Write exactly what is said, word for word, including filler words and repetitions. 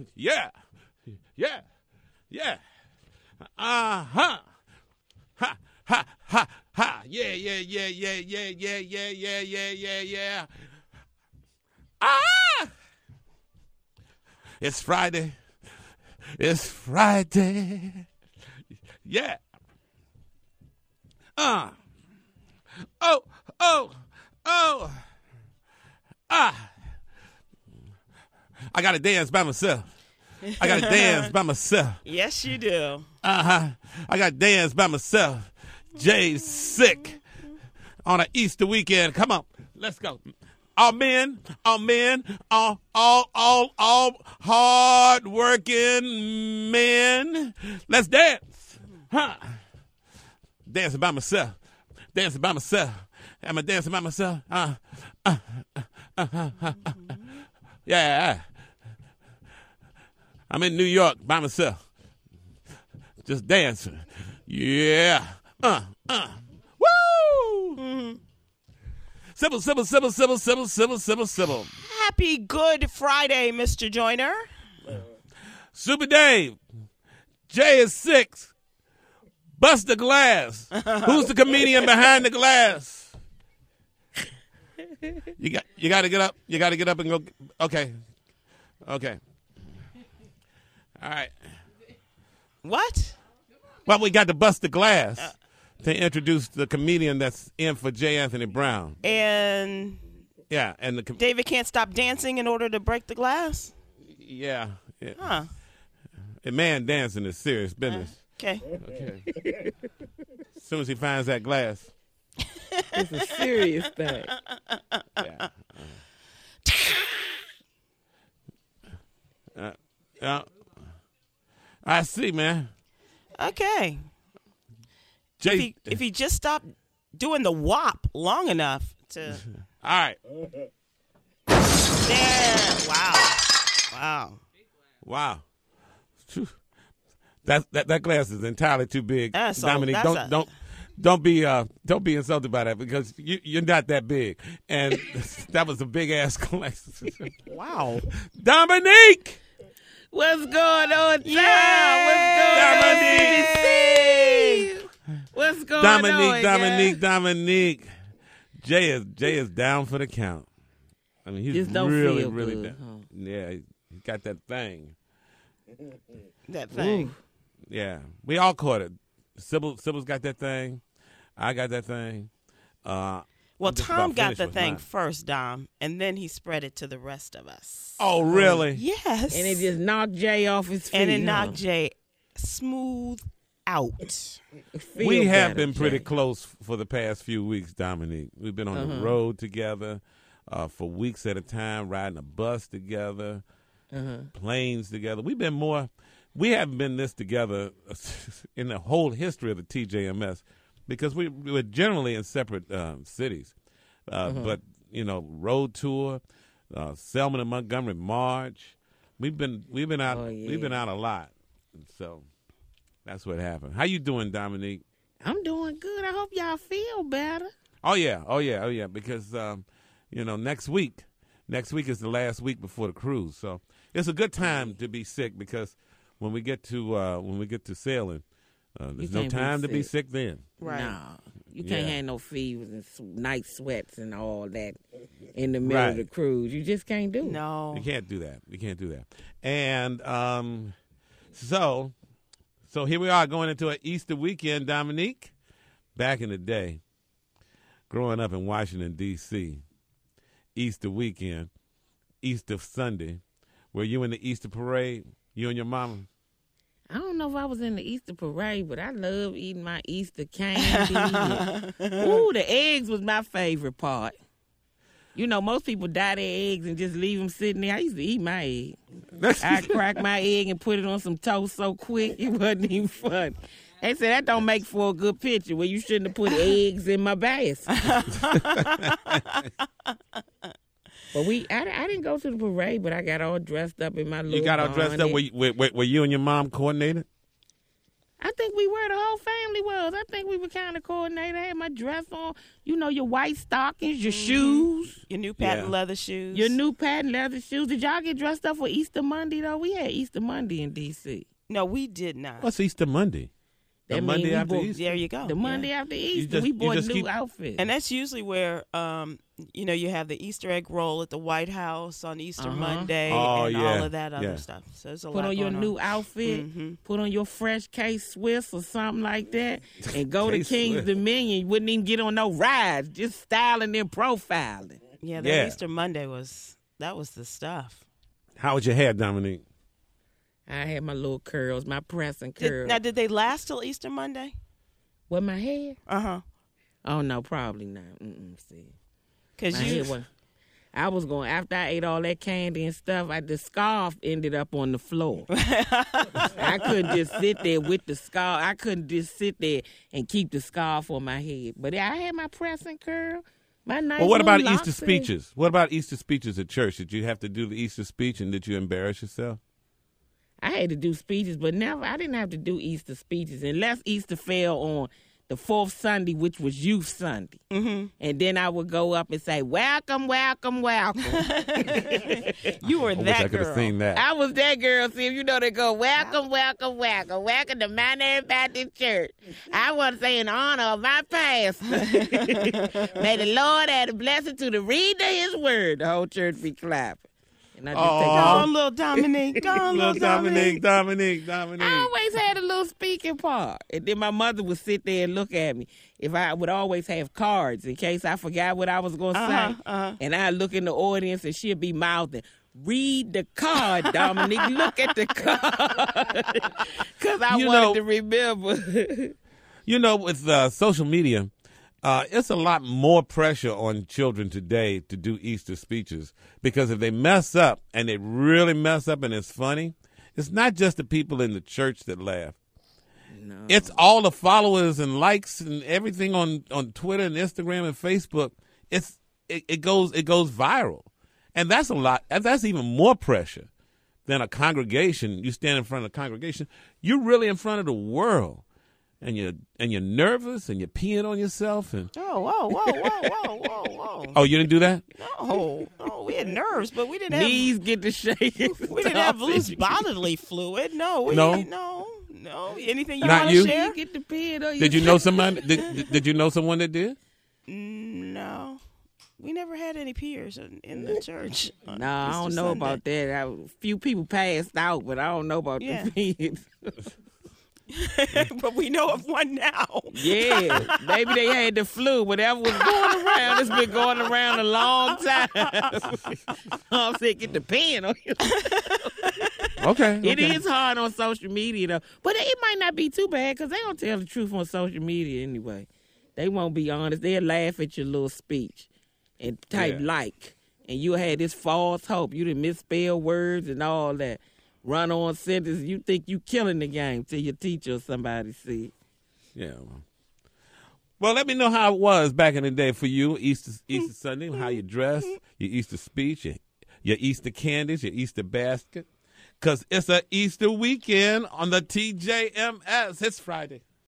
Yeah. Yeah. Yeah. Uh-huh. Ha, ha, ha, ha. Yeah, yeah, yeah, yeah, yeah, yeah, yeah, yeah, yeah, yeah, yeah. Ah! It's Friday. It's Friday. Yeah. Uh. Oh, oh, oh. Ah. I got to dance by myself. I got to dance by myself. Yes, you do. Uh-huh. I got to dance by myself. Jay's sick on an Easter weekend. Come on. Let's go. All men, all men, all, all, all, all hard-working men. Let's dance. Huh. Dancing by myself. Dancing by myself. Am I dancing by myself? Uh, uh, uh, uh, uh, uh, uh. Yeah. I'm in New York by myself. Just dancing. Yeah. Uh, uh. Woo! Mm-hmm. Sybil, Sybil, Sybil, Sybil, Sybil, Sybil, Sybil, Sybil. Happy Good Friday, Mister Joyner. Super Dave. Jay is six. Bust the glass. Who's the comedian behind the glass? You got you got to get up. You got to get up and go. Okay. Okay. All right. What? Well, we got to bust the glass uh, to introduce the comedian that's in for J. Anthony Brown. And yeah, and the com- David can't stop dancing in order to break the glass? Yeah. yeah. Huh. A man dancing is serious business. Uh, okay. Okay. As soon as he finds that glass. It's a serious thing. Yeah. Uh, uh, I see, man. Okay. Jay, if, he, if he just stopped doing the W A P long enough to. All right. There. Wow. Wow. Wow. That that that glass is entirely too big. Uh, so Dominique, don't a... don't don't be uh don't be insulted by that because you you're not that big, and that was a big ass glass. Wow. Dominique. What's going on, yeah. What's going Dominique. on, What's going Dominique, on, Dominique, guys? Dominique. Jay is Jay is down for the count. I mean, he's Just don't really, feel really good, down. huh? Yeah, he got that thing. That thing. Ooh. Yeah, we all caught it. Sybil, Sybil's got that thing. I got that thing. Uh, well, Tom got the thing mine. first, Dom, and then he spread it to the rest of us. Oh, really? Yes. And it just knocked Jay off his feet. And it huh? knocked Jay smooth out. Feel we have better, been pretty Jay. close for the past few weeks, Dominique. We've been on Uh-huh. the road together uh, for weeks at a time, riding a bus together, Uh-huh. planes together. We've been more. We haven't been this together in the whole history of the T J M S because we, we were generally in separate uh, cities. Uh, Uh-huh. But, you know, road tour, uh, Selman and Montgomery March. We've been we've been out Oh, yeah. we've been out a lot. So that's what happened. How you doing, Dominique? I'm doing good. I hope y'all feel better. Oh yeah, oh yeah, oh yeah. Because um, you know, next week, next week is the last week before the cruise, so it's a good time to be sick because when we get to uh, when we get to sailing, uh, there's no can't be time to be sick. sick then. Right. No, you can't Yeah. have no fevers and s- night sweats and all that in the middle of Right. the cruise. You just can't do it. No. You can't do that. You can't do that. And um, so, so here we are going into an Easter weekend, Dominique. Back in the day, growing up in Washington, D C, Easter weekend, Easter Sunday, were you in the Easter parade, you and your mama? I don't know if I was in the Easter parade, but I love eating my Easter candy. Ooh, the eggs was my favorite part. You know, most people dye their eggs and just leave them sitting there. I used to eat my egg. I crack my egg and put it on some toast so quick, it wasn't even fun. They said that don't make for a good picture. Well, you shouldn't have put eggs in my basket. But we, I, I didn't go to the parade, but I got all dressed up in my little You got all dressed up. bonnet. Were you, were, were you and your mom coordinated? I think we were. The whole family was. I think we were kind of coordinated. I had my dress on. You know, your white stockings, your mm-hmm. shoes. Your new patent Yeah. leather shoes. Your new patent leather shoes. Did y'all get dressed up for Easter Monday, though? We had Easter Monday in D C No, we did not. What's Easter Monday? The That mean Monday we after bought- Easter? There you go. The Monday Yeah. after Easter, just- we you bought just new keep- outfits. And that's usually where, um, you know, you have the Easter egg roll at the White House on Easter Uh-huh. Monday Oh, and yeah. all of that other Yeah. stuff. So there's a Put lot on your going new outfit, Mhm. put on your fresh K Swiss or something like that, and go to K-Swiss. King's Dominion. You wouldn't even get on no rides, just styling and profiling. Yeah, that Yeah. Easter Monday was, that was the stuff. How was your hair, Dominique? I had my little curls, my pressing Did, curls. now, did they last till Easter Monday? What, my hair? Uh-huh. Oh, no, probably not. Mm-mm, see. Because My you, hair was, I was going, after I ate all that candy and stuff, I, the scarf ended up on the floor. I couldn't just sit there with the scarf. I couldn't just sit there and keep the scarf on my head. But I had my pressing curl, my nice Well, what about little Easter locks in. speeches? What about Easter speeches at church? Did you have to do the Easter speech, and did you embarrass yourself? I had to do speeches, but never, I didn't have to do Easter speeches unless Easter fell on the fourth Sunday, which was Youth Sunday. mm-hmm. And then I would go up and say, welcome, welcome, welcome. you were I wish that I could girl. have seen that. I was that girl. See, if you know they go, welcome, welcome, welcome, welcome to Mount Baptist Church. I want to say in honor of my pastor. May the Lord add a blessing to the reader of his word. The whole church be clapping. And I just Oh. take Go off. on, little Dominique. Go on, Little little Dominique, Dominique. Dominique, Dominique. I always had a little speaking part. And then my mother would sit there and look at me. If I would always have cards in case I forgot what I was going to Uh-huh, say. uh-huh. And I'd look in the audience and she'd be mouthing, read the card, Dominique. Look at the card. Because I You wanted know- to remember. You know, with uh, social media, uh, it's a lot more pressure on children today to do Easter speeches because if they mess up and they really mess up and it's funny, it's not just the people in the church that laugh. No. It's all the followers and likes and everything on, on Twitter and Instagram and Facebook. It's it, it goes it goes viral, and that's a lot. That's even more pressure than a congregation. You stand in front of a congregation. You're really in front of the world. And you're and you're nervous and you're peeing on yourself and Oh, whoa, whoa, whoa, whoa, whoa, whoa. oh, you didn't do that? No, no, we had nerves, but we didn't have Knees get to shaking. we didn't have loose bodily fluid. No, we No? no, no. Anything you Not want you? to share? Get the pen on Did you know somebody? Did, did you know someone that did? No, we never had any peers in, in the church. on No, I Easter don't know Sunday. about that. I, a few people passed out, but I don't know about Yeah. the pens. But we know of one now. Yeah, maybe they had the flu. Whatever was going around, it's been going around a long time. I'm saying, get the pen on you. Okay. It okay. is hard on social media, though. But it might not be too bad because they don't tell the truth on social media anyway. They won't be honest. They'll laugh at your little speech and type Yeah. like. And you had this false hope. You didn't misspell words and all that. Run on sentences. You think you killing the game till your teacher or somebody see it. Yeah. Well, let me know how it was back in the day for you, Easter Easter Sunday, how you dress, your Easter speech, your, your Easter candies, your Easter basket. Because it's a Easter weekend on the T J M S. It's Friday.